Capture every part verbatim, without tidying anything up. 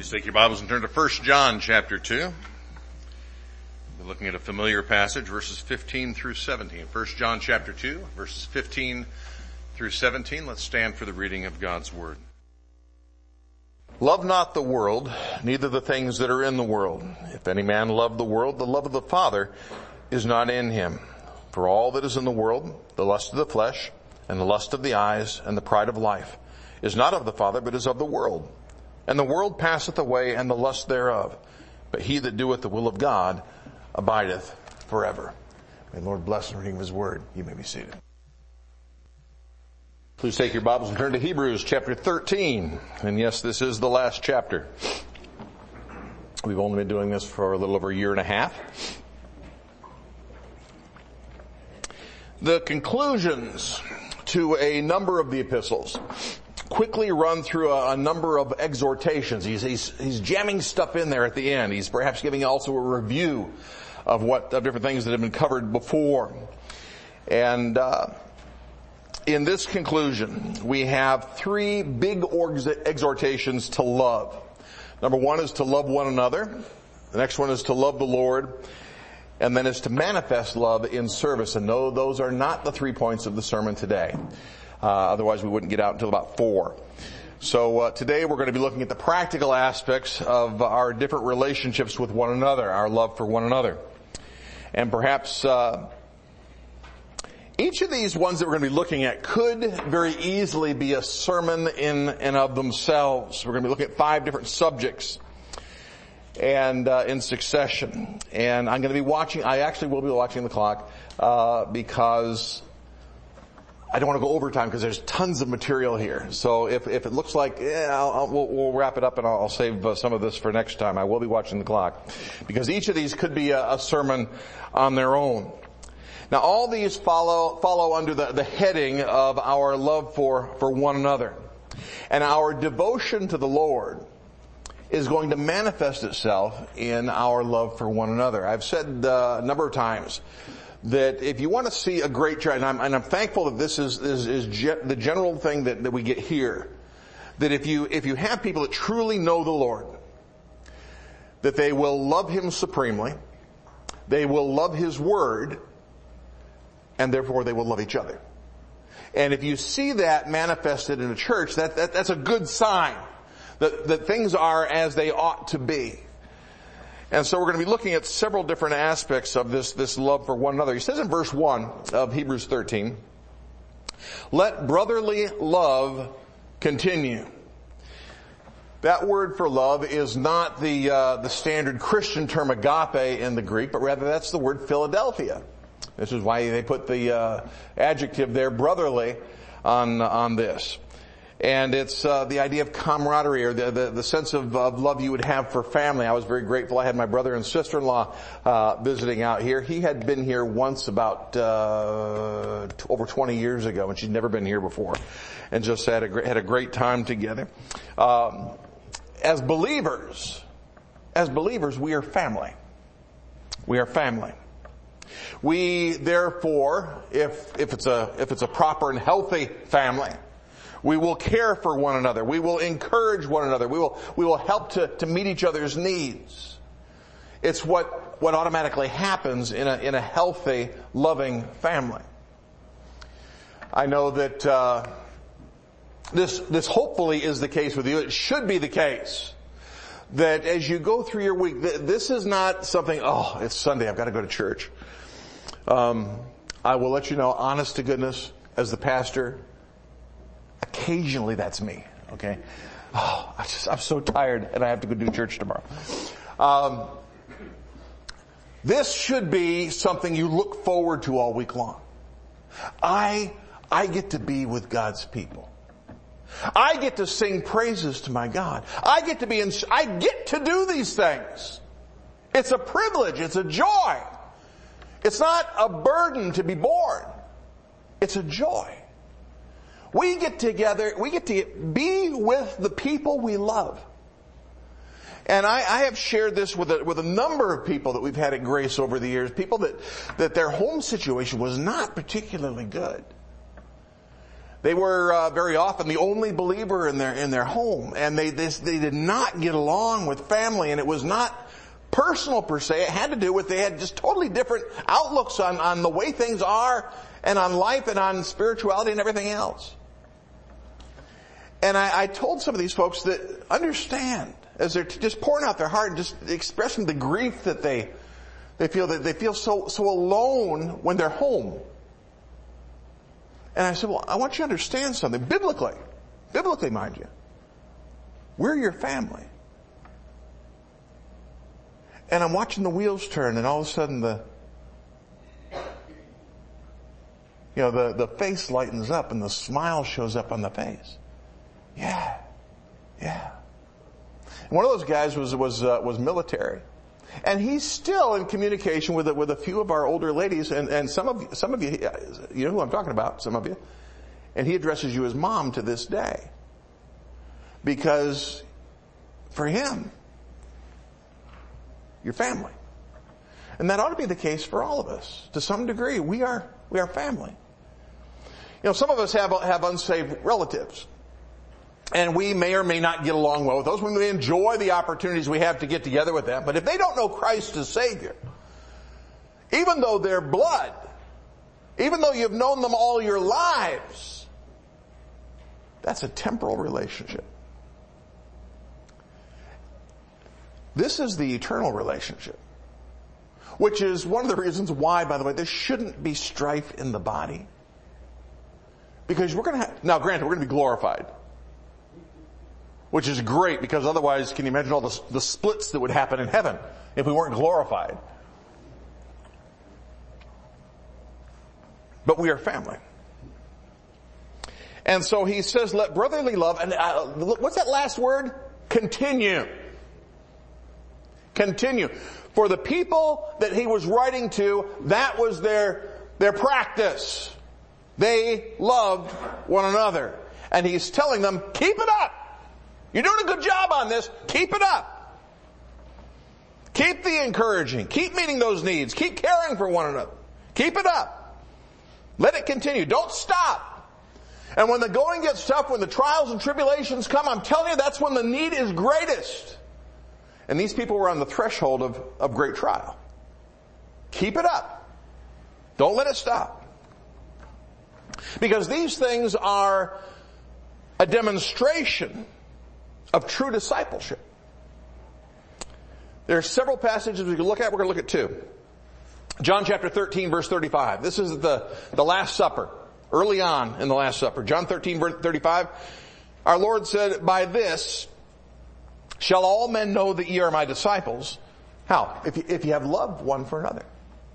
Please take your Bibles and turn to First John chapter two. We're looking at a familiar passage, verses fifteen through seventeen. First John chapter two, verses fifteen through seventeen. Let's stand for the reading of God's Word. Love not the world, neither the things that are in the world. If any man love the world, the love of the Father is not in him. For all that is in the world, the lust of the flesh, and the lust of the eyes, and the pride of life, is not of the Father, but is of the world. And the world passeth away, and the lust thereof. But he that doeth the will of God abideth forever. May the Lord bless the reading of His Word. You may be seated. Please take your Bibles and turn to Hebrews chapter thirteen. And yes, this is the last chapter. We've only been doing this for a little over a year and a half. The conclusions to a number of the epistles quickly run through a, a number of exhortations. He's, he's, he's jamming stuff in there at the end. He's perhaps giving also a review of what, of different things that have been covered before. And, uh, in this conclusion, we have three big exhortations to love. Number one is to love one another. The next one is to love the Lord. And then is to manifest love in service. And no, those are not the three points of the sermon today. Uh, otherwise we wouldn't get out until about four. So uh, today we're going to be looking at the practical aspects of our different relationships with one another, our love for one another. And perhaps uh, each of these ones that we're going to be looking at could very easily be a sermon in and of themselves. We're going to be looking at five different subjects and uh, in succession. And I'm going to be watching, I actually will be watching the clock uh, because I don't want to go overtime because there's tons of material here. So if, if it looks like, yeah, I'll, I'll, we'll, we'll wrap it up and I'll, I'll save uh, some of this for next time. I will be watching the clock because each of these could be a, a sermon on their own. Now all these follow, follow under the, the heading of our love for, for one another. And our devotion to the Lord is going to manifest itself in our love for one another. I've said uh, a number of times that if you want to see a great church, and I'm, and I'm thankful that this is, is, is ge- the general thing that, that we get here, that if you, if you have people that truly know the Lord, that they will love Him supremely, they will love His Word, and therefore they will love each other. And if you see that manifested in a church, that, that that's a good sign that, that things are as they ought to be. And so we're going to be looking at several different aspects of this, this love for one another. He says in verse one of Hebrews thirteen, let brotherly love continue. That word for love is not the, uh, the standard Christian term agape in the Greek, but rather that's the word Philadelphia. This is why they put the, uh, adjective there, brotherly, on, on this. And it's uh, the idea of camaraderie, or the, the, the sense of, of love you would have for family. I was very grateful. I had my brother and sister-in-law uh, visiting out here. He had been here once about uh, t- over twenty years ago, and she'd never been here before, and just had a great, had a great time together. Um, as believers, as believers, we are family. We are family. We therefore, if if it's a if it's a proper and healthy family, we will care for one another. We will encourage one another. We will, we will help to, to meet each other's needs. It's what, what automatically happens in a, in a healthy, loving family. I know that, uh, this, this hopefully is the case with you. It should be the case that as you go through your week, th- this is not something, oh, it's Sunday, I've got to go to church. Um, I will let you know, honest to goodness, as the pastor, occasionally that's me, okay? Oh, I just, I'm so tired and I have to go do church tomorrow. Um, this should be something you look forward to all week long. I, I get to be with God's people. I get to sing praises to my God. I get to be in, I get to do these things. It's a privilege. It's a joy. It's not a burden to be born. It's a joy. We get together, we get to be with the people we love. And I, I have shared this with a, with a number of people that we've had at Grace over the years, people that, that their home situation was not particularly good. They were uh, very often the only believer in their in their home, and they, they they did not get along with family, and it was not personal per se. It had to do with they had just totally different outlooks on on the way things are, and on life, and on spirituality, and everything else. And I, I told some of these folks that understand as they're just pouring out their heart and just expressing the grief that they they feel that they feel so so alone when they're home. And I said, well, I want you to understand something. Biblically, biblically, mind you, we're your family. And I'm watching the wheels turn, and all of a sudden the, you know, the, the face lightens up and the smile shows up on the face. Yeah, yeah. And one of those guys was, was, uh, was military. And he's still in communication with with a few of our older ladies, and, and some of some of you, you know who I'm talking about, some of you. And he addresses you as mom to this day. Because for him, you're family. And that ought to be the case for all of us. To some degree, we are we are family. You know, some of us have have unsaved relatives. And we may or may not get along well with those. We may enjoy the opportunities we have to get together with them. But if they don't know Christ as Savior, even though they're blood, even though you've known them all your lives, that's a temporal relationship. This is the eternal relationship, which is one of the reasons why, by the way, there shouldn't be strife in the body. Because we're going to have, now granted, we're going to be glorified. Which is great, because otherwise, can you imagine all the, the splits that would happen in heaven if we weren't glorified? But we are family. And so he says, let brotherly love, and uh, what's that last word? Continue. Continue. For the people that he was writing to, that was their, their practice. They loved one another. And he's telling them, keep it up. You're doing a good job on this. Keep it up. Keep the encouraging. Keep meeting those needs. Keep caring for one another. Keep it up. Let it continue. Don't stop. And when the going gets tough, when the trials and tribulations come, I'm telling you, that's when the need is greatest. And these people were on the threshold of, of great trial. Keep it up. Don't let it stop. Because these things are a demonstration of true discipleship. There are several passages we can look at. We're going to look at two. John chapter thirteen, verse thirty-five. This is the, the Last Supper. Early on in the Last Supper. John thirteen, verse thirty-five. Our Lord said, by this shall all men know that ye are my disciples. How? If you, if you have loved one for another.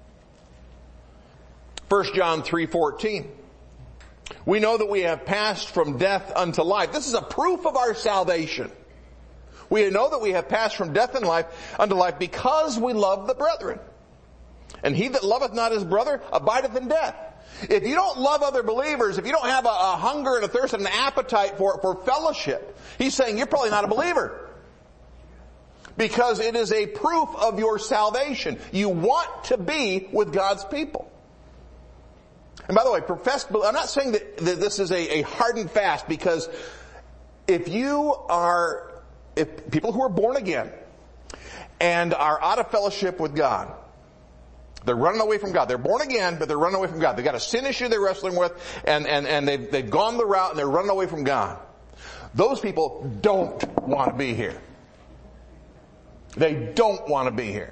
First John three fourteen. We know that we have passed from death unto life. This is a proof of our salvation. We know that we have passed from death and life unto life because we love the brethren. And he that loveth not his brother abideth in death. If you don't love other believers, if you don't have a, a hunger and a thirst and an appetite for, for fellowship, he's saying you're probably not a believer. Because it is a proof of your salvation. You want to be with God's people. And by the way, professed, I'm not saying that, that this is a, a hard and fast, because if you are, if people who are born again and are out of fellowship with God, they're running away from God. They're born again, but they're running away from God. They've got a sin issue they're wrestling with, and, and, and they've, they've gone the route and they're running away from God. Those people don't want to be here. They don't want to be here.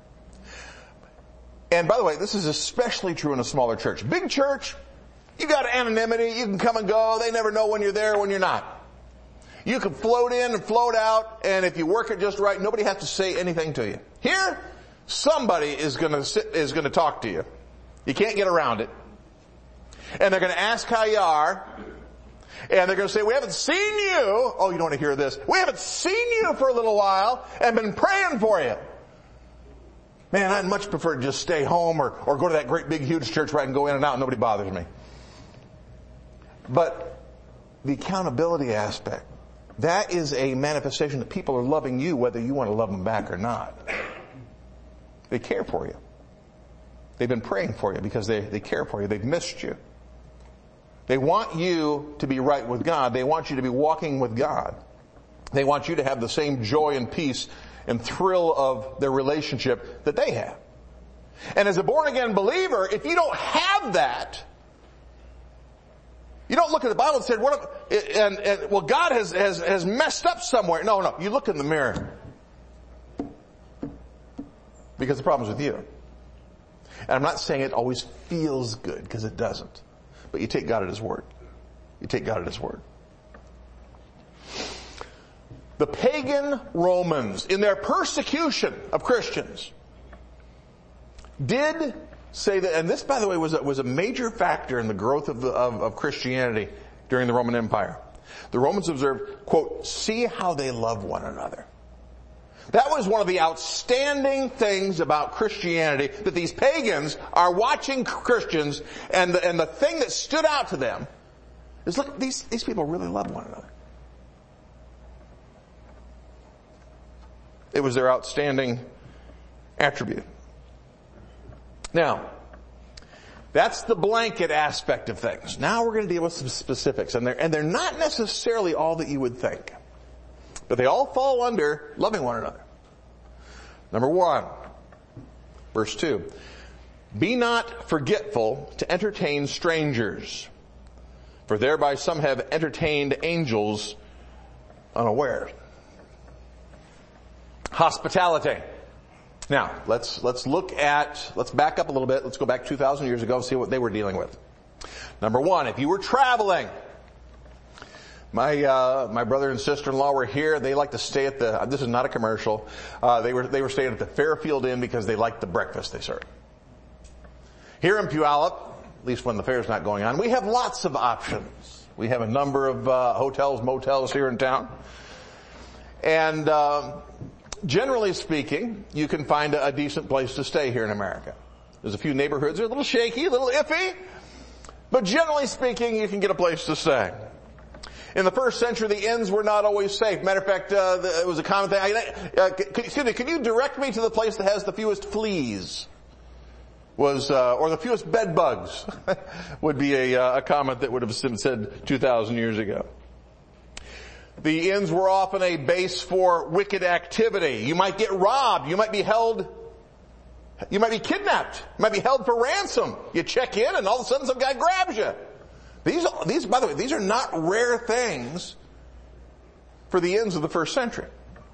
And by the way, this is especially true in a smaller church. Big church, you got anonymity, you can come and go, they never know when you're there, when you're not. You can float in and float out, and if you work it just right, nobody has to say anything to you. Here, somebody is gonna sit, is gonna talk to you. You can't get around it. And they're gonna ask how you are, and they're gonna say, we haven't seen you, oh, you don't want to hear this, we haven't seen you for a little while, and been praying for you. Man, I'd much prefer to just stay home or, or go to that great big huge church where I can go in and out and nobody bothers me. But the accountability aspect, that is a manifestation that people are loving you whether you want to love them back or not. They care for you. They've been praying for you because they, they care for you. They've missed you. They want you to be right with God. They want you to be walking with God. They want you to have the same joy and peace and thrill of their relationship that they have. And as a born-again believer, if you don't have that, you don't look at the Bible and say, "What?" And, and well, God has, has has messed up somewhere. No, no. You look in the mirror because the problem's with you. And I'm not saying it always feels good, because it doesn't. But you take God at His word. You take God at His word. The pagan Romans, in their persecution of Christians, did say that, and this, by the way, was a, was a major factor in the growth of, the, of, of Christianity during the Roman Empire. The Romans observed, quote, "See how they love one another." That was one of the outstanding things about Christianity, that these pagans are watching Christians, and the, and the thing that stood out to them is, look, these, these people really love one another. It was their outstanding attribute. Now, that's the blanket aspect of things. Now we're going to deal with some specifics, and they're, and they're not necessarily all that you would think. But they all fall under loving one another. Number one, verse two. "Be not forgetful to entertain strangers, for thereby some have entertained angels unawares." Hospitality. Now, let's, let's look at, let's back up a little bit. Let's go back two thousand years ago and see what they were dealing with. Number one, if you were traveling, my, uh, my brother and sister-in-law were here. They like to stay at the, this is not a commercial, uh, they were, they were staying at the Fairfield Inn because they liked the breakfast they served. Here in Puyallup, at least when the fair's not going on, we have lots of options. We have a number of, uh, hotels, motels here in town. And, uh, generally speaking, you can find a, a decent place to stay here in America. There's a few neighborhoods that are a little shaky, a little iffy, but generally speaking, you can get a place to stay. In the first century, the inns were not always safe. Matter of fact, uh, the, it was a common thing. I, uh, could, excuse me, can you direct me to the place that has the fewest fleas? Was, uh, or the fewest bed bugs would be a, uh, a comment that would have been said two thousand years ago. The inns were often a base for wicked activity. You might get robbed. You might be held, you might be kidnapped. You might be held for ransom. You check in and all of a sudden some guy grabs you. These, these, by the way, these are not rare things for the inns of the first century.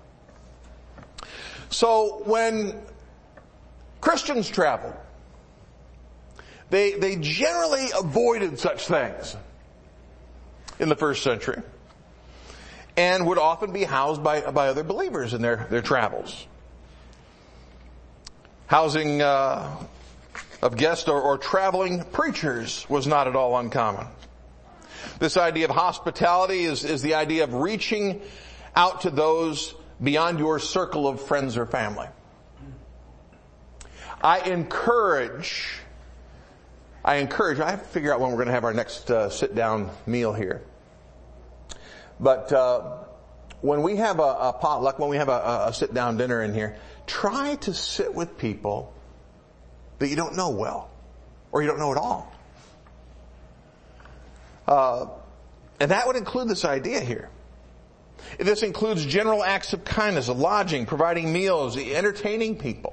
So when Christians traveled, they, they generally avoided such things in the first century, and would often be housed by, by other believers in their, their travels. Housing uh, of guests or, or traveling preachers was not at all uncommon. This idea of hospitality is, is the idea of reaching out to those beyond your circle of friends or family. I encourage, I encourage, I have to figure out when we're going to have our next uh, sit-down meal here. But uh when we have a, a potluck, when we have a, a sit-down dinner in here, try to sit with people that you don't know well, or you don't know at all. Uh and that would include this idea here. This includes general acts of kindness, of lodging, providing meals, entertaining people.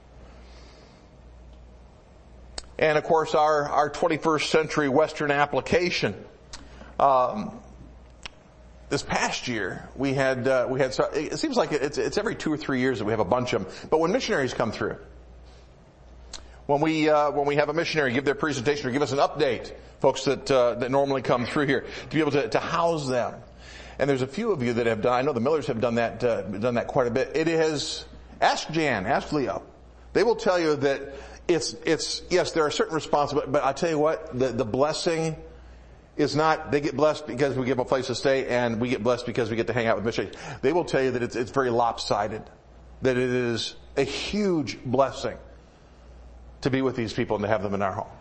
And of course our, our twenty-first century Western application. Um This past year, we had, uh, we had, it seems like it's, it's every two or three years that we have a bunch of them. But when missionaries come through, when we, uh, when we have a missionary give their presentation or give us an update, folks that, uh, that normally come through here, to be able to, to house them. And there's a few of you that have done, I know the Millers have done that, uh, done that quite a bit. It has, ask Jan, ask Leo. They will tell you that it's, it's, yes, there are certain responsibilities, but I tell you what, the, the blessing is not, they get blessed because we give them a place to stay, and we get blessed because we get to hang out with missionaries. They will tell you that it's, it's very lopsided, that it is a huge blessing to be with these people and to have them in our home.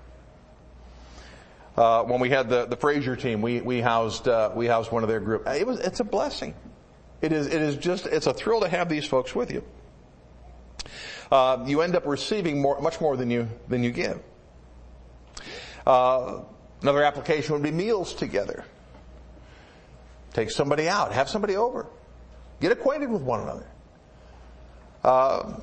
Uh, when we had the, the Fraser team, we, we housed, uh, we housed one of their group. It was, it's a blessing. It is, it is just, it's a thrill to have these folks with you. Uh, you end up receiving more, much more than you, than you give. Uh, Another application would be meals together. Take somebody out. Have somebody over. Get acquainted with one another. Uh,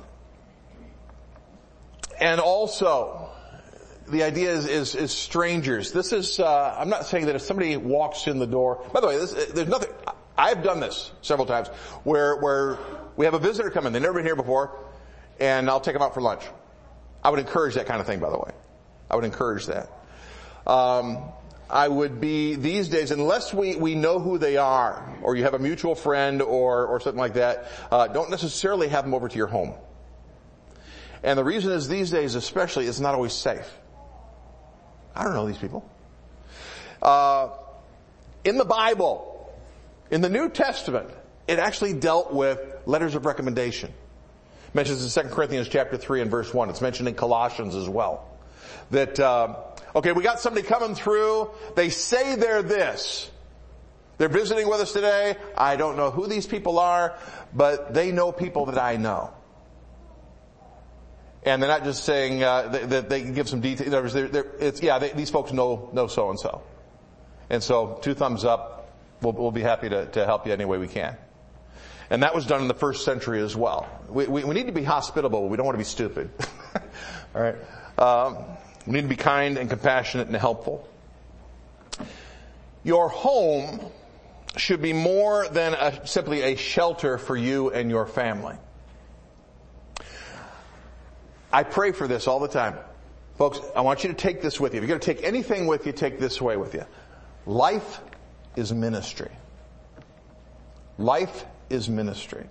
and also, the idea is, is, is strangers. This is, uh, I'm not saying that if somebody walks in the door, by the way, this, there's nothing, I've done this several times, where, where we have a visitor come in, they've never been here before, and I'll take them out for lunch. I would encourage that kind of thing, by the way. I would encourage that. Um, I would be, these days, unless we, we know who they are, or you have a mutual friend or, or something like that, uh, don't necessarily have them over to your home. And the reason is these days especially, it's not always safe. I don't know these people. Uh, in the Bible, in the New Testament, it actually dealt with letters of recommendation. It mentions in Second Corinthians chapter three and verse one. It's mentioned in Colossians as well. That, uh, okay, we got somebody coming through. They say they're this. They're visiting with us today. I don't know who these people are, but they know people that I know. And they're not just saying uh, that they, they can give some details. They're, they're, it's, yeah, they, these folks know know so and so, and so two thumbs up. We'll, we'll be happy to, to help you any way we can. And that was done in the first century as well. We, we, we need to be hospitable. We don't want to be stupid. All right. Um, we need to be kind and compassionate and helpful. Your home should be more than a, simply a shelter for you and your family. I pray for this all the time. Folks, I want you to take this with you. If you're going to take anything with you, take this away with you. Life is ministry. Life is ministry.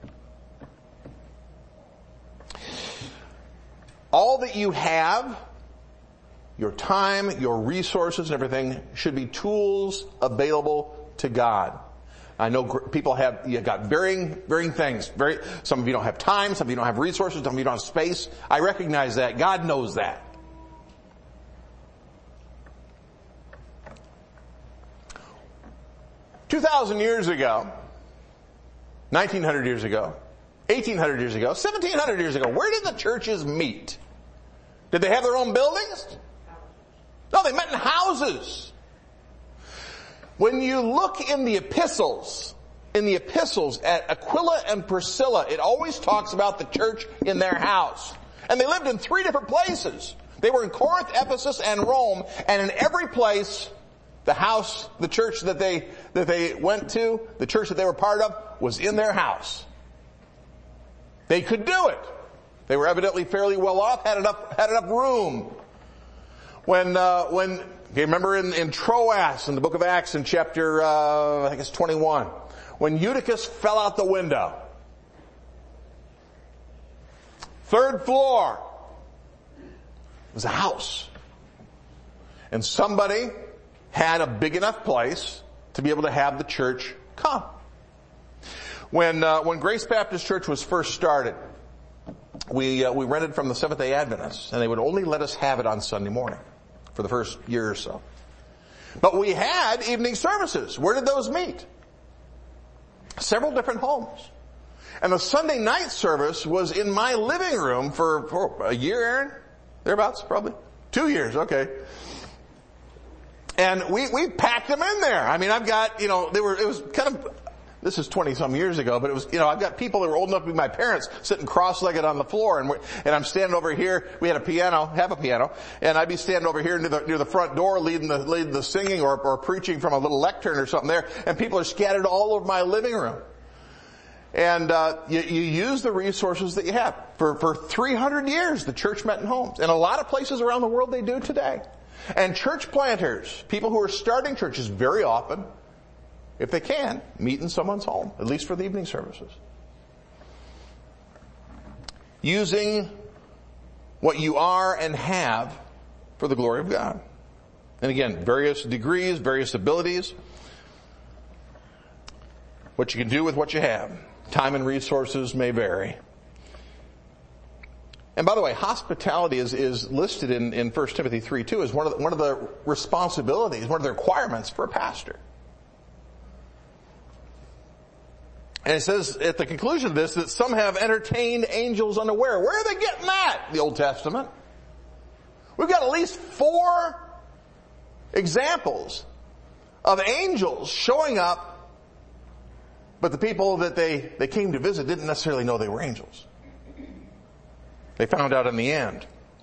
All that you have, your time, your resources and everything, should be tools available to God. I know people have, you got varying, varying things. Very, some of you don't have time, some of you don't have resources, some of you don't have space. I recognize that. God knows that. Two thousand years ago, nineteen hundred years ago, eighteen hundred years ago, seventeen hundred years ago, where did the churches meet? Did they have their own buildings? No, they met in houses. When you look in the epistles, in the epistles at Aquila and Priscilla, it always talks about the church in their house. And they lived in three different places. They were in Corinth, Ephesus, and Rome, and in every place, the house, the church that they, that they went to, the church that they were part of, was in their house. They could do it. They were evidently fairly well off, had enough, had enough room. When, uh, when, okay, remember in, in Troas, in the book of Acts, in chapter, uh, I think it's twenty-one, when Eutychus fell out the window. Third floor was a house. And somebody had a big enough place to be able to have the church come. When, uh, when Grace Baptist Church was first started, we, uh, we rented from the Seventh-day Adventists, and they would only let us have it on Sunday morning for the first year or so. But we had evening services. Where did those meet? Several different homes. And the Sunday night service was in my living room for, for a year, Aaron? Thereabouts, probably. Two years, okay. And we, we packed them in there. I mean, I've got, you know, they were, it was kind of, this is twenty some years ago, but it was, you know, I've got people that were old enough to be my parents sitting cross-legged on the floor, and we're, and I'm standing over here. We had a piano, have a piano, and I'd be standing over here near the, near the front door leading the, leading the singing or, or preaching from a little lectern or something there, and people are scattered all over my living room. And, uh, you, you use the resources that you have. For, for three hundred years, the church met in homes. And a lot of places around the world they do today. And church planters, people who are starting churches very often, if they can, meet in someone's home, at least for the evening services. Using what you are and have for the glory of God. And again, various degrees, various abilities. What you can do with what you have. Time and resources may vary. And by the way, hospitality is, is listed in, in First Timothy three two as one of the, one of the responsibilities, one of the requirements for a pastor. And it says at the conclusion of this that some have entertained angels unaware. Where are they getting that? The Old Testament. We've got at least four examples of angels showing up, but the people that they, they came to visit didn't necessarily know they were angels. They found out in the end.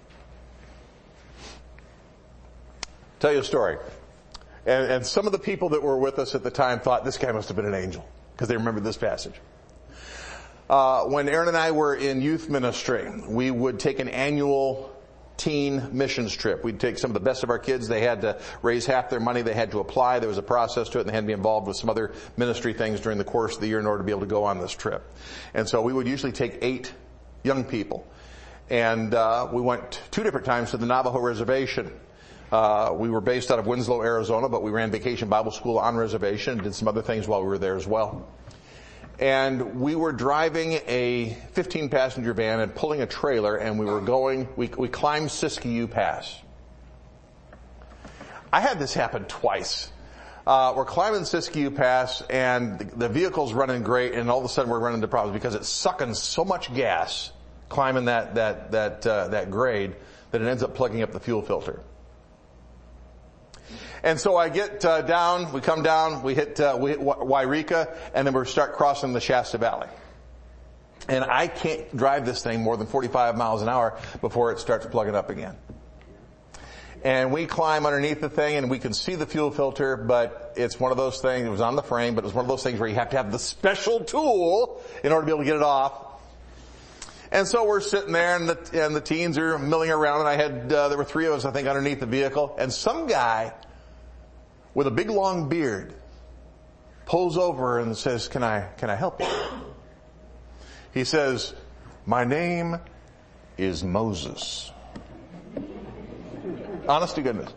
Tell you a story. And, and some of the people that were with us at the time thought this guy must have been an angel because they remembered this passage. Uh, when Aaron and I were in youth ministry, we would take an annual teen missions trip. We'd take some of the best of our kids. They had to raise half their money. They had to apply. There was a process to it, and they had to be involved with some other ministry things during the course of the year in order to be able to go on this trip. And so we would usually take eight young people. And uh, we went two different times to the Navajo Reservation. Uh, we were based out of Winslow, Arizona, but we ran Vacation Bible School on reservation and did some other things while we were there as well. And we were driving a fifteen passenger van and pulling a trailer, and we were going, we, we climbed Siskiyou Pass. I had this happen twice. Uh, we're climbing Siskiyou Pass, and the, the vehicle's running great, and all of a sudden we're running into problems because it's sucking so much gas climbing that, that, that, uh, that grade that it ends up plugging up the fuel filter. And so I get uh, down, we come down, we hit, uh, we hit Wairika, and then we start crossing the Shasta Valley. And I can't drive this thing more than forty-five miles an hour before it starts plugging up again. And we climb underneath the thing, and we can see the fuel filter, but it's one of those things, it was on the frame, but it was one of those things where you have to have the special tool in order to be able to get it off. And so we're sitting there, and the, and the teens are milling around, and I had, uh, there were three of us, I think, underneath the vehicle, and some guy with a big long beard pulls over and says, can I, can I help you? He says, my name is Moses. Honest to goodness.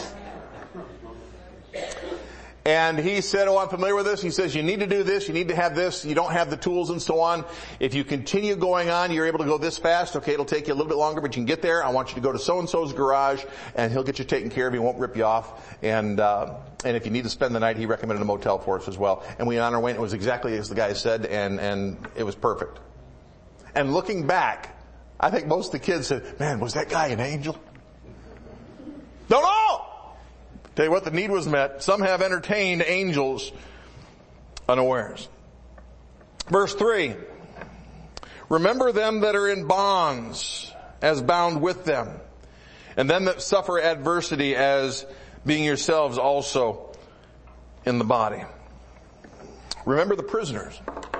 And he said, oh, I'm familiar with this. He says, you need to do this, you need to have this, you don't have the tools and so on. If you continue going on, you're able to go this fast. Okay, it'll take you a little bit longer, but you can get there. I want you to go to so-and-so's garage, and he'll get you taken care of. He won't rip you off. And, uh, and if you need to spend the night, he recommended a motel for us as well. And we on our way, and it was exactly as the guy said, and, and it was perfect. And looking back, I think most of the kids said, man, was that guy an angel? Don't know! Tell you what, the need was met. Some have entertained angels unawares. Verse three. Remember them that are in bonds as bound with them, and them that suffer adversity as being yourselves also in the body. Remember the prisoners.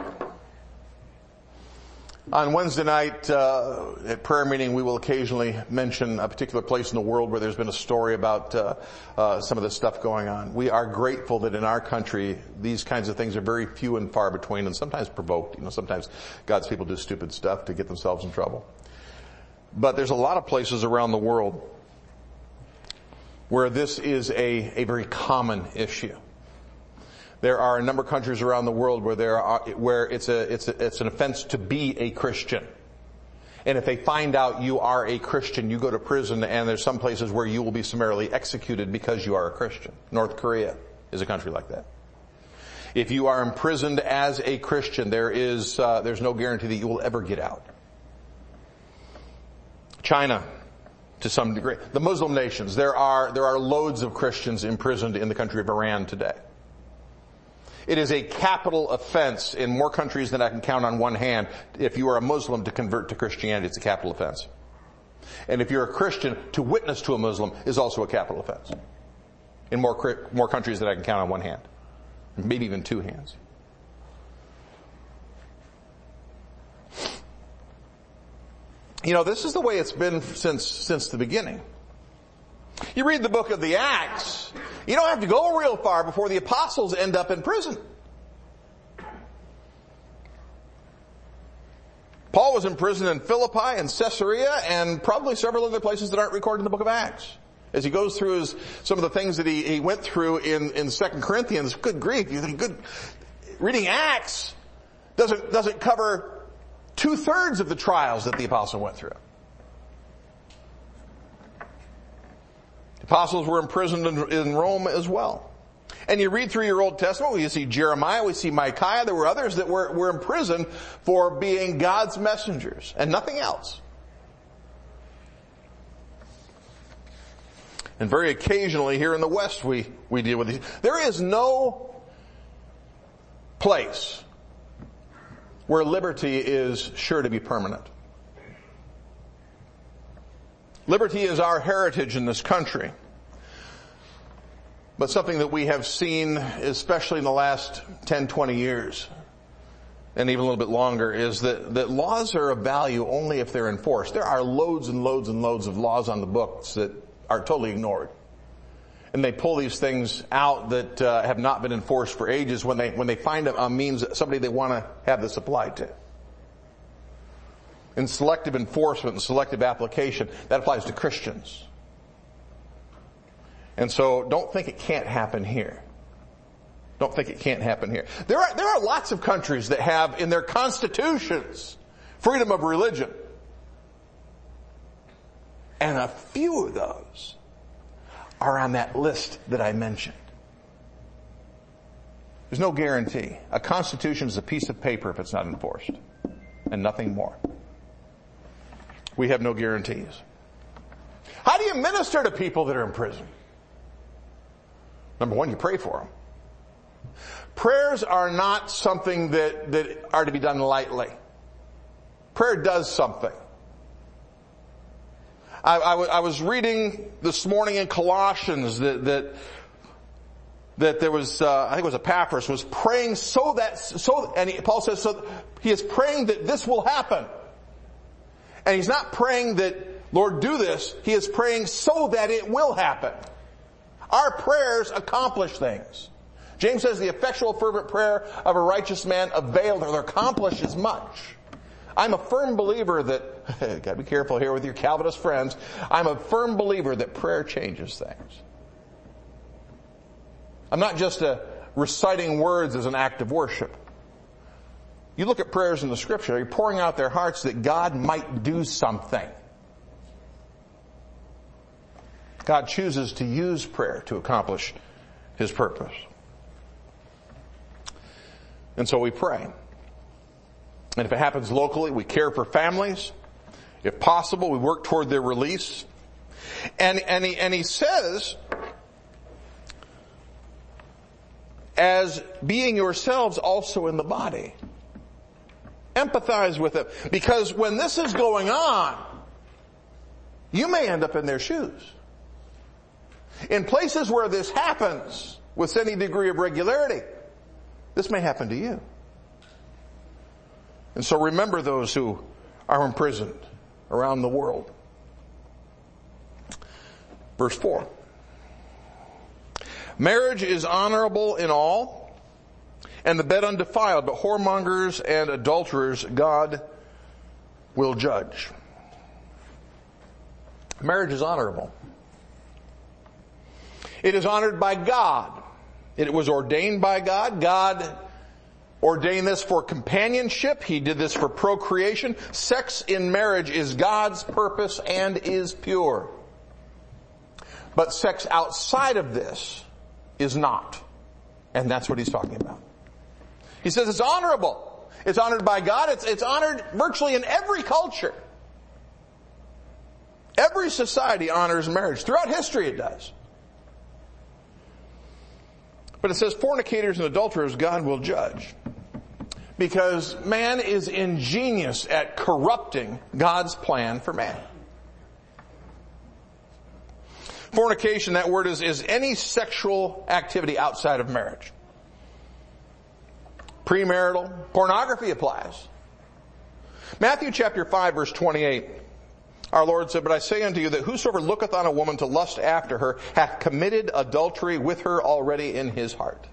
On Wednesday night uh, at prayer meeting, we will occasionally mention a particular place in the world where there's been a story about uh, uh, some of this stuff going on. We are grateful that in our country, these kinds of things are very few and far between, and sometimes provoked. You know, sometimes God's people do stupid stuff to get themselves in trouble. But there's a lot of places around the world where this is a, a very common issue. There are a number of countries around the world where there are, where it's a, it's a, it's an offense to be a Christian. And if they find out you are a Christian, you go to prison, and there's some places where you will be summarily executed because you are a Christian. North Korea is a country like that. If you are imprisoned as a Christian, there is, uh, there's no guarantee that you will ever get out. China, to some degree. The Muslim nations, there are, there are loads of Christians imprisoned in the country of Iran today. It is a capital offense in more countries than I can count on one hand. If you are a Muslim to convert to Christianity, it's a capital offense. And if you're a Christian, to witness to a Muslim is also a capital offense. In more, more countries than I can count on one hand. Maybe even two hands. You know, this is the way it's been since, since the beginning. You read the book of the Acts, you don't have to go real far before the apostles end up in prison. Paul was in prison in Philippi and Caesarea and probably several other places that aren't recorded in the book of Acts. As he goes through his, some of the things that he, he went through in, in Second Corinthians, good grief, you think good, reading Acts doesn't, doesn't cover two-thirds of the trials that the apostle went through. The apostles were imprisoned in, in Rome as well. And you read through your Old Testament, you see Jeremiah, we see Micaiah, there were others that were, were imprisoned for being God's messengers and nothing else. And very occasionally here in the West we, we deal with these. There is no place where liberty is sure to be permanent. Liberty is our heritage in this country. But something that we have seen, especially in the last ten, twenty years, and even a little bit longer, is that, that laws are of value only if they're enforced. There are loads and loads and loads of laws on the books that are totally ignored. And they pull these things out that uh, have not been enforced for ages when they when they find a, a means, somebody they want to have this applied to. In selective enforcement and selective application, that applies to Christians. And so don't think it can't happen here. Don't think it can't happen here. There are, there are lots of countries that have in their constitutions freedom of religion. And a few of those are on that list that I mentioned. There's no guarantee. A constitution is a piece of paper if it's not enforced. And nothing more. We have no guarantees. How do you minister to people that are in prison? Number one, you pray for them. Prayers are not something that, that are to be done lightly. Prayer does something. I, I, w- I was reading this morning in Colossians that that, that there was, uh, I think it was Epaphras, was praying so that, so, and he, Paul says, so he is praying that this will happen. And he's not praying that, Lord, do this. He is praying so that it will happen. Our prayers accomplish things. James says the effectual fervent prayer of a righteous man availeth or accomplishes much. I'm a firm believer that, gotta be careful here with your Calvinist friends, I'm a firm believer that prayer changes things. I'm not just a reciting words as an act of worship. You look at prayers in the scripture, you're pouring out their hearts that God might do something. God chooses to use prayer to accomplish His purpose. And so we pray. And if it happens locally, we care for families. If possible, we work toward their release. And, and, he, and he says, as being yourselves also in the body. Empathize with them. Because when this is going on, you may end up in their shoes. In places where this happens with any degree of regularity, this may happen to you. And so remember those who are imprisoned around the world. Verse four. Marriage is honorable in all, and the bed undefiled, but whoremongers and adulterers God will judge. Marriage is honorable. It is honored by God. It was ordained by God. God ordained this for companionship. He did this for procreation. Sex in marriage is God's purpose and is pure. But sex outside of this is not. And that's what he's talking about. He says it's honorable. It's honored by God. It's, it's honored virtually in every culture. Every society honors marriage. Throughout history it does. But it says fornicators and adulterers God will judge. Because man is ingenious at corrupting God's plan for man. Fornication, that word is, is any sexual activity outside of marriage. Premarital. Pornography applies. Matthew chapter five verse twenty-eight. Our Lord said, but I say unto you that whosoever looketh on a woman to lust after her hath committed adultery with her already in his heart.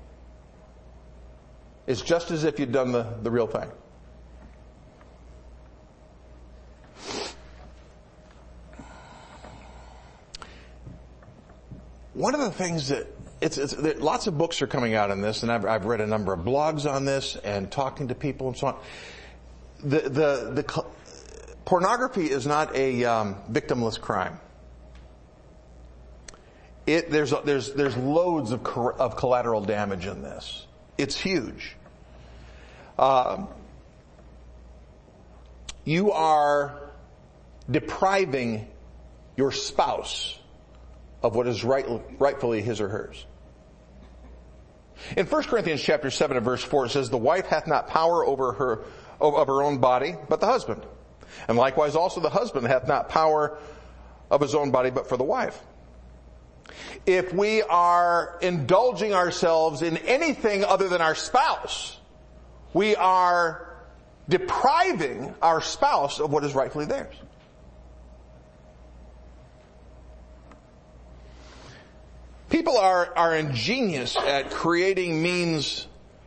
It's just as if you'd done the, the real thing. One of the things that, it's, it's there, lots of books are coming out on this, and I've, I've read a number of blogs on this and talking to people and so on. The, the, the, Pornography is not a um, victimless crime. It, there's, there's, there's loads of, cor- of collateral damage in this. It's huge. Uh, you are depriving your spouse of what is right, rightfully his or hers. In First Corinthians chapter seven and verse four, it says, the wife hath not power over her, of her own body, but the husband. And likewise also the husband hath not power of his own body, but for the wife. If we are indulging ourselves in anything other than our spouse, we are depriving our spouse of what is rightfully theirs. People are, are ingenious at creating means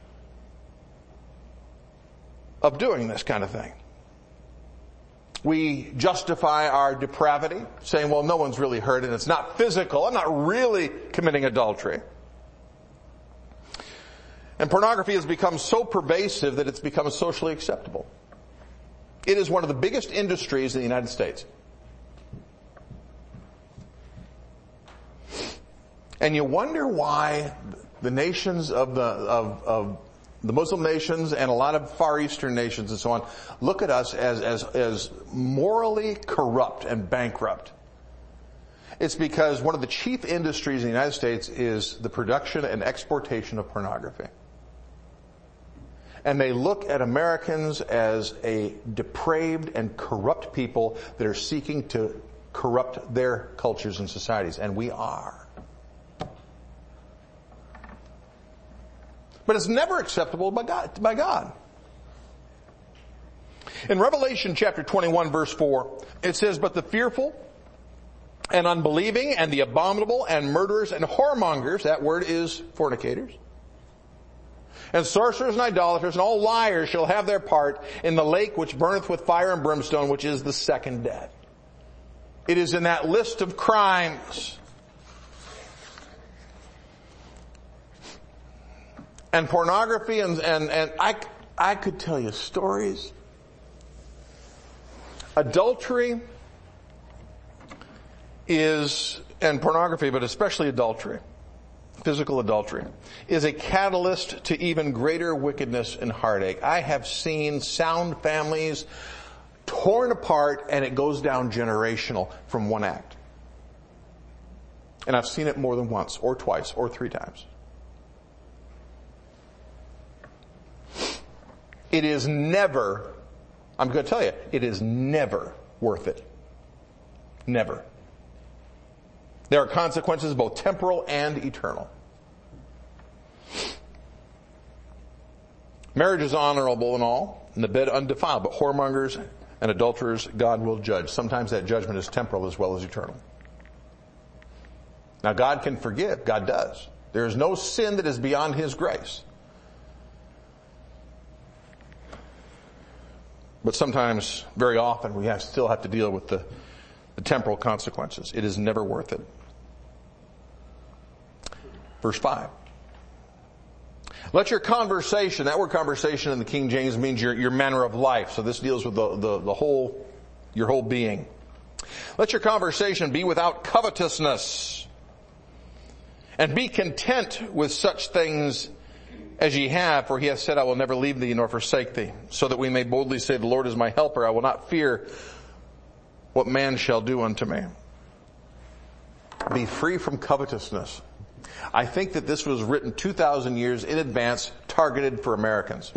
of doing this kind of thing. We justify our depravity, saying, well, no one's really hurt and it's not physical. I'm not really committing adultery. And pornography has become so pervasive that it's become socially acceptable. It is one of the biggest industries in the United States. And you wonder why the nations of the, of, of the Muslim nations and a lot of Far Eastern nations and so on look at us as, as, as morally corrupt and bankrupt. It's because one of the chief industries in the United States is the production and exportation of pornography. And they look at Americans as a depraved and corrupt people that are seeking to corrupt their cultures and societies. And we are. But it's never acceptable by God, by God. In Revelation chapter twenty-one verse four, it says, but the fearful and unbelieving and the abominable and murderers and whoremongers, that word is fornicators, and sorcerers and idolaters and all liars shall have their part in the lake which burneth with fire and brimstone, which is the second death. It is in that list of crimes. And pornography, and, and, and I, I could tell you stories. Adultery is, and pornography, but especially adultery, physical adultery, is a catalyst to even greater wickedness and heartache. I have seen sound families torn apart, and it goes down generational from one act. And I've seen it more than once, or twice, or three times. It is never, I'm going to tell you, it is never worth it. Never. There are consequences both temporal and eternal. Marriage is honorable and all, and the bed undefiled, but whoremongers and adulterers God will judge. Sometimes that judgment is temporal as well as eternal. Now God can forgive. God does. There is no sin that is beyond His grace. But sometimes, very often, we have, still have to deal with the, the temporal consequences. It is never worth it. Verse five. Let your conversation, that word conversation in the King James means your, your manner of life. So this deals with the, the, the whole, your whole being. Let your conversation be without covetousness. And be content with such things as ye have, for He hath said, I will never leave thee nor forsake thee, so that we may boldly say, the Lord is my helper. I will not fear what man shall do unto me. Be free from covetousness. I think that this was written two thousand years in advance, targeted for Americans.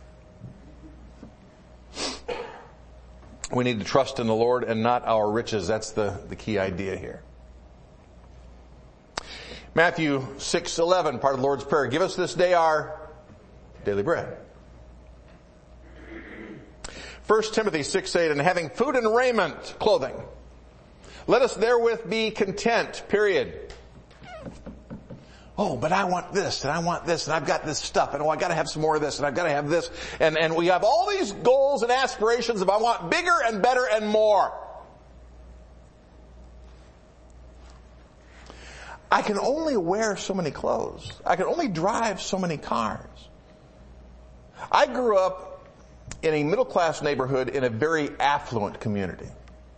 We need to trust in the Lord and not our riches. That's the, the key idea here. Matthew six eleven, part of the Lord's Prayer. Give us this day our daily bread. First Timothy six eight, and having food and raiment, clothing, let us therewith be content, period. Oh, but I want this, and I want this, and I've got this stuff, and oh, I gotta have some more of this, and I've gotta have this, and, and we have all these goals and aspirations of I want bigger and better and more. I can only wear so many clothes. I can only drive so many cars. I grew up in a middle-class neighborhood in a very affluent community.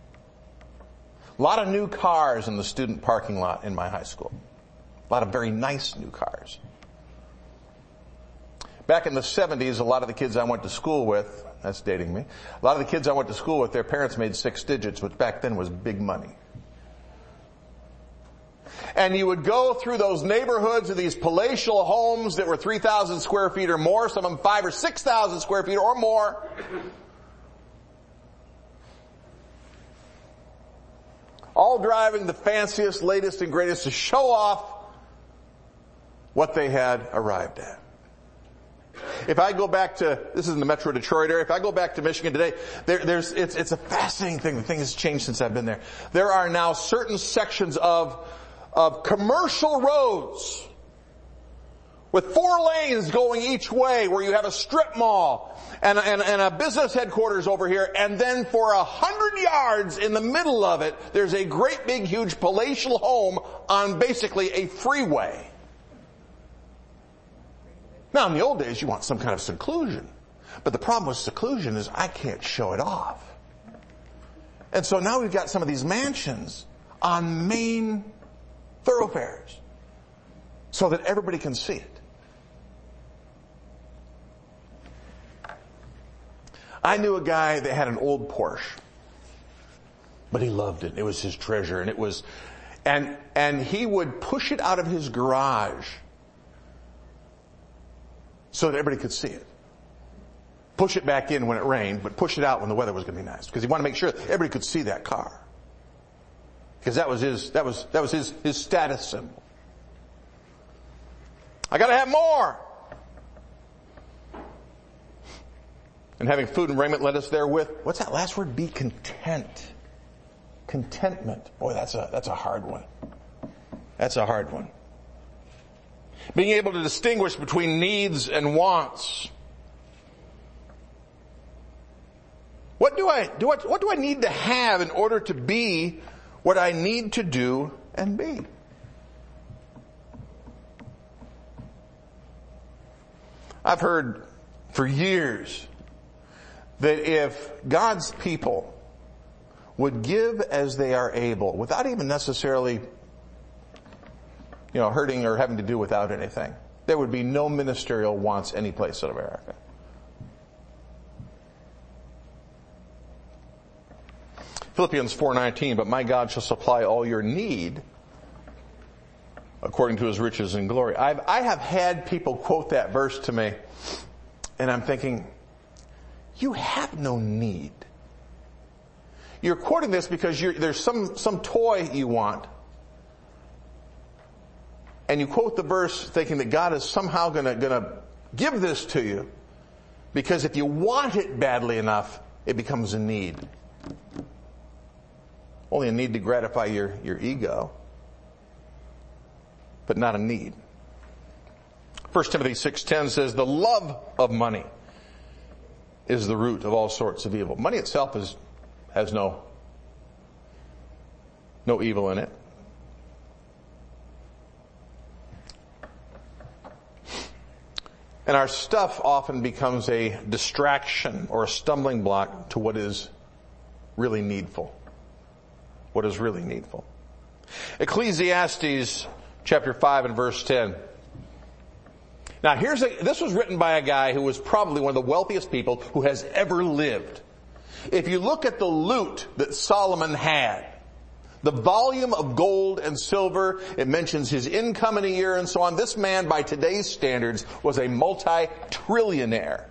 A lot of new cars in the student parking lot in my high school. A lot of very nice new cars. Back in the seventies, a lot of the kids I went to school with, that's dating me, a lot of the kids I went to school with, their parents made six digits, which back then was big money. And you would go through those neighborhoods of these palatial homes that were three thousand square feet or more, some of them five or six thousand square feet or more. All driving the fanciest, latest, and greatest to show off what they had arrived at. If I go back to, this is in the Metro Detroit area, if I go back to Michigan today, there, there's, it's, it's a fascinating thing. The thing has changed since I've been there. There are now certain sections of, of commercial roads with four lanes going each way where you have a strip mall and, and, and a business headquarters over here, and then for a hundred yards in the middle of it, there's a great big huge palatial home on basically a freeway. Now, in the old days, you want some kind of seclusion. But the problem with seclusion is I can't show it off. And so now we've got some of these mansions on main thoroughfares so that everybody can see it. I knew a guy that had an old Porsche, but he loved it. It was his treasure, and it was, and, and he would push it out of his garage so that everybody could see it. Push it back in when it rained, but push it out when the weather was going to be nice. Because he wanted to make sure that everybody could see that car. Because that was his, that was, that was his, his status symbol. I gotta have more! And having food and raiment led us therewith. What's that last word? Be content. Contentment. Boy, that's a, that's a hard one. That's a hard one. Being able to distinguish between needs and wants. What do I, do I, what do I need to have in order to be what I need to do and be? I've heard for years that if God's people would give as they are able, without even necessarily, you know, hurting or having to do without anything, there would be no ministerial wants any place in America. Philippians four nineteen, but my God shall supply all your need according to his riches and glory. I've, I have had people quote that verse to me, and I'm thinking, you have no need. You're quoting this because you're, there's some, some toy you want. And you quote the verse thinking that God is somehow gonna, gonna give this to you, because if you want it badly enough, it becomes a need. Only a need to gratify your, your ego, but not a need. First Timothy six ten says, the love of money is the root of all sorts of evil. Money itself is, has no, no evil in it. And our stuff often becomes a distraction or a stumbling block to what is really needful. What is really needful. Ecclesiastes chapter five and verse ten. Now here's a, this was written by a guy who was probably one of the wealthiest people who has ever lived. If you look at the loot that Solomon had, the volume of gold and silver, it mentions his income in a year and so on. This man, by today's standards, was a multi-trillionaire.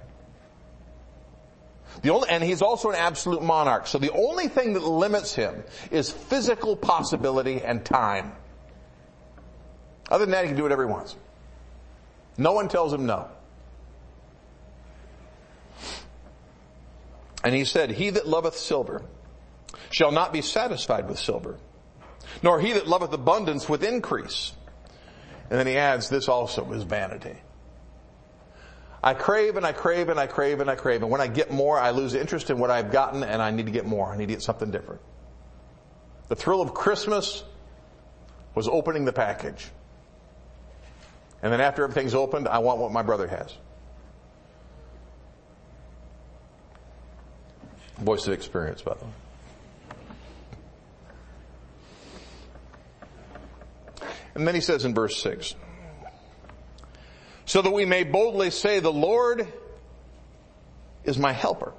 The only, and he's also an absolute monarch. So the only thing that limits him is physical possibility and time. Other than that, he can do whatever he wants. No one tells him no. And he said, he that loveth silver shall not be satisfied with silver, nor he that loveth abundance with increase. And then he adds, this also is vanity. I crave and I crave and I crave and I crave. And when I get more, I lose interest in what I've gotten, and I need to get more. I need to get something different. The thrill of Christmas was opening the package. And then after everything's opened, I want what my brother has. Voice of experience, by the way. And then he says in verse six, so that we may boldly say, the Lord is my helper.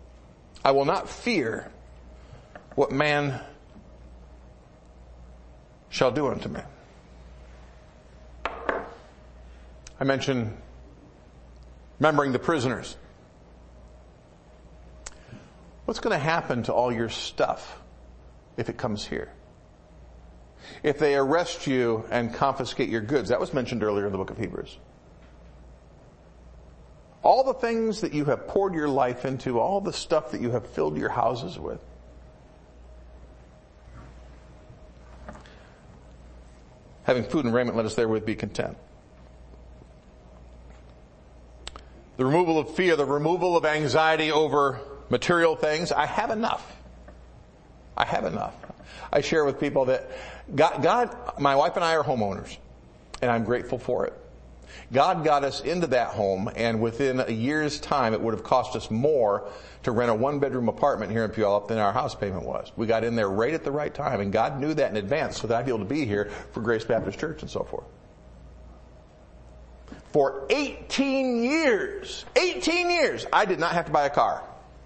I will not fear what man shall do unto me. I mentioned remembering the prisoners. What's going to happen to all your stuff if it comes here? If they arrest you and confiscate your goods, that was mentioned earlier in the book of Hebrews. All the things that you have poured your life into, all the stuff that you have filled your houses with. Having food and raiment, let us therewith be content. The removal of fear, the removal of anxiety over material things. I have enough. I have enough. I share with people that God, God, my wife and I are homeowners, and I'm grateful for it. God got us into that home, and within a year's time, it would have cost us more to rent a one-bedroom apartment here in Puyallup than our house payment was. We got in there right at the right time, and God knew that in advance so that I'd be able to be here for Grace Baptist Church and so forth. For eighteen years, eighteen years, I did not have to buy a car.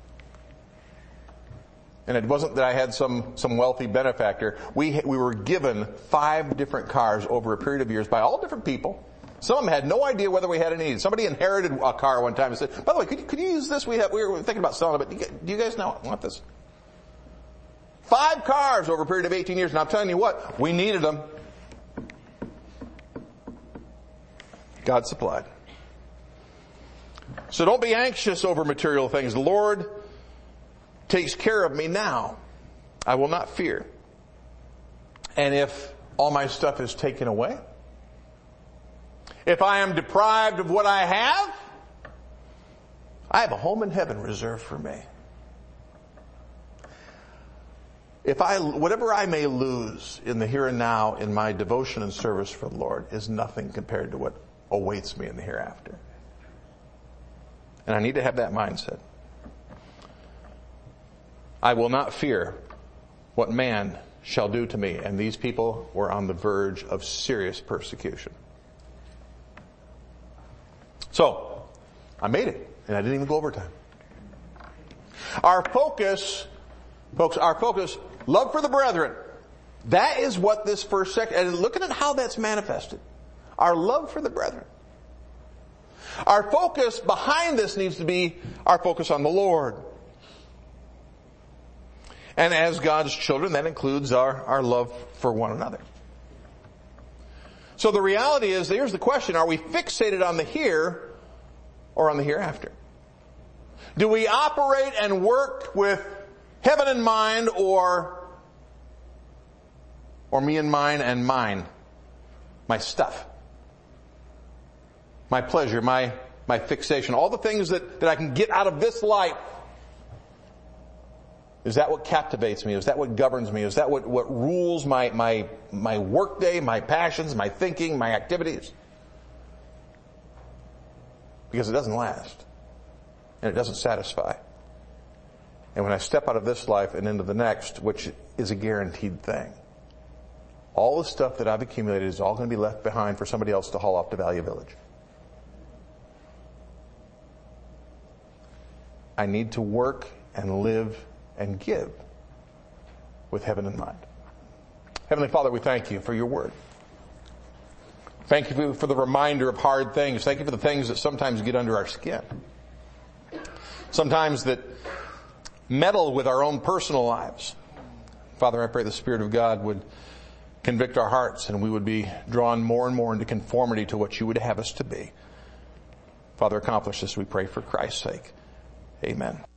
And it wasn't that I had some, some wealthy benefactor. We, we were given five different cars over a period of years by all different people. Some of them had no idea whether we had any need. Somebody inherited a car one time and said, by the way, could you, could you use this? We, have, we were thinking about selling it, but do you guys know, want this? Five cars over a period of eighteen years. And I'm telling you what, we needed them. God supplied. So don't be anxious over material things. The Lord takes care of me now. I will not fear. And if all my stuff is taken away, if I am deprived of what I have, I have a home in heaven reserved for me. If I, whatever I may lose in the here and now in my devotion and service for the Lord is nothing compared to what awaits me in the hereafter. And I need to have that mindset. I will not fear what man shall do to me. And these people were on the verge of serious persecution. So, I made it, and I didn't even go overtime. Our focus, folks, our focus, love for the brethren. That is what this first section, and looking at how that's manifested. Our love for the brethren. Our focus behind this needs to be our focus on the Lord. And as God's children, that includes our, our love for one another. So the reality is, here's the question, are we fixated on the here or on the hereafter? Do we operate and work with heaven in mind or, or me and mine and mine? My stuff. My pleasure, my, my fixation, all the things that, that I can get out of this life. Is that what captivates me? Is that what governs me? Is that what, what rules my, my, my workday, my passions, my thinking, my activities? Because it doesn't last. And it doesn't satisfy. And when I step out of this life and into the next, which is a guaranteed thing, all the stuff that I've accumulated is all going to be left behind for somebody else to haul off to Value Village. I need to work and live and give with heaven in mind. Heavenly Father, we thank you for your word. Thank you for the reminder of hard things. Thank you for the things that sometimes get under our skin. Sometimes that meddle with our own personal lives. Father, I pray the Spirit of God would convict our hearts and we would be drawn more and more into conformity to what you would have us to be. Father, accomplish this, we pray, for Christ's sake. Amen.